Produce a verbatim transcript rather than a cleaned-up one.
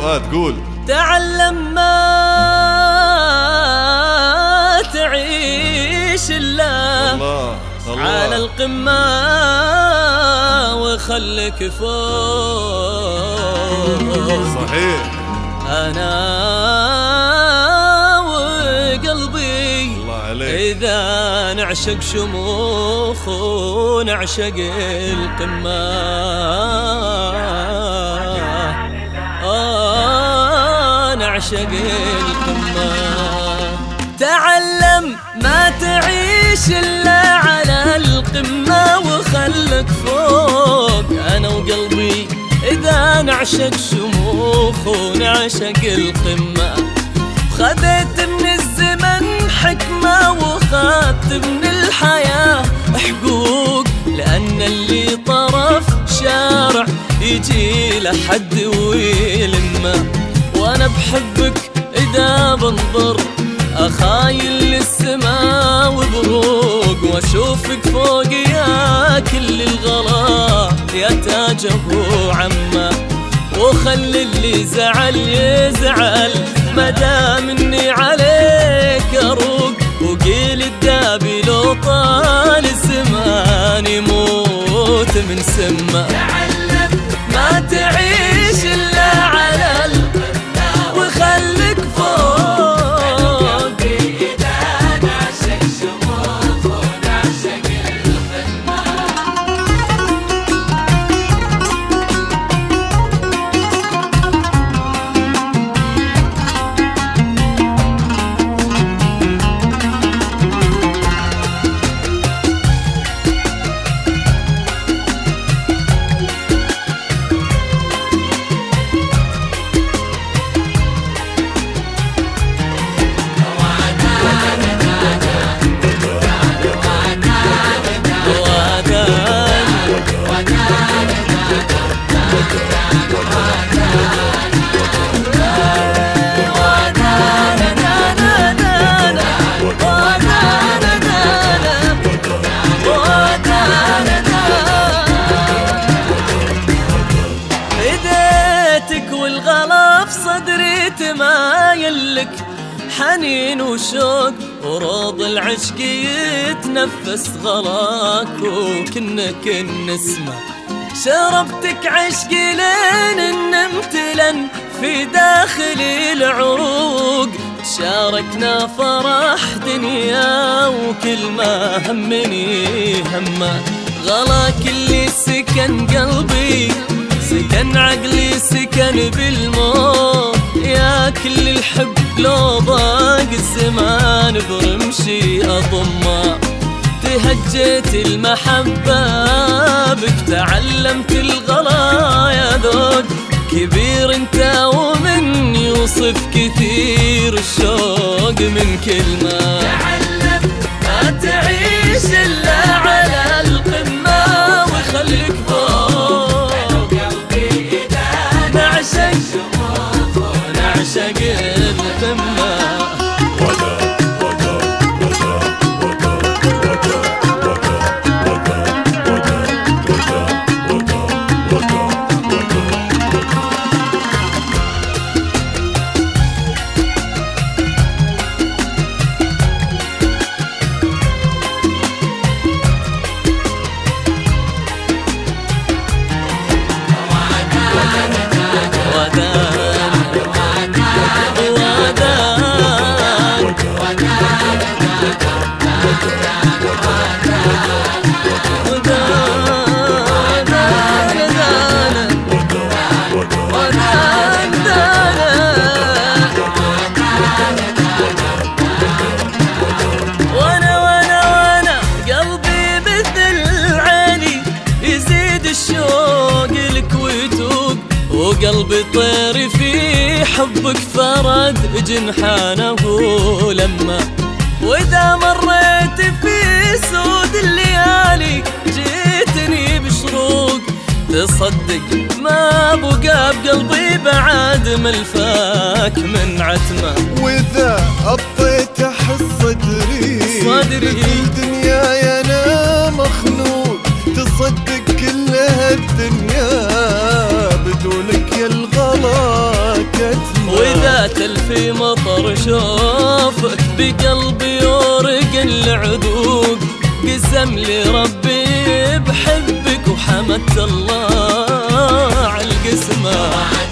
فؤاد قول. تعلم ما تعيش إلا الله الله على القمة وخلك فوق. صحيح. أنا وقلبي الله عليك إذا نعشق شموخ ونعشق القمة، آه نعشق القمة. تعلم ما تعيش إلا على القمة وخلك فوق. أنا وقلبي إذا نعشق شموخ ونعشق القمة. خذيت من الزمن حكمة وخذت من الحياة حقوق، لأن اللي طرف شارع يجي لحد ويلمه. وأنا بحبك إذا بنظر أخايل للسما وبروق، واشوفك فوق يا كل الغلا يا تاجه عمه. وخلي اللي زعل يزعل مدام اني عليك اروق، وقيل الدابي لو طال الزمان يموت من سمه. تعلم ما تعيش الا على القمه وخليك فوق. والغلا في صدري تمايل لك حنين وشوق، وروض العشق يتنفس غلاك وكنك النسمة. شربتك عشقي لين نمت لن في داخلي العروق. شاركنا فرح دنيا وكل ما همني همه. غلاك اللي سكن قلبي سكن عقلي سكن بالموت. يا كل الحب لو ضاق الزمان برمشي أضمه. تهجيت المحبة بك تعلمت الغلا يا ذوق كبير انت ومن يوصف كثير الشوق من كلمة. تعلم ما تعيش إلا على القمة وخليك فوق. نعشق القمة. وقلبي طير في حبك فرد جنحانه لما. وإذا مريت في سود الليالي جيتني بشروق. تصدق ما بقى بقلبي بعد ملفاك من عتمه. وإذا أطيت أحس صدري صدري الدنيا أنا مخنوق. تصدق كل هالدنيا بدونك يا الغلا كتمة. وإذا تلفي مطر شوفك بقلبي يورق العذوق، قسم لي ربي بحبك وحمدت الله عالقسمة.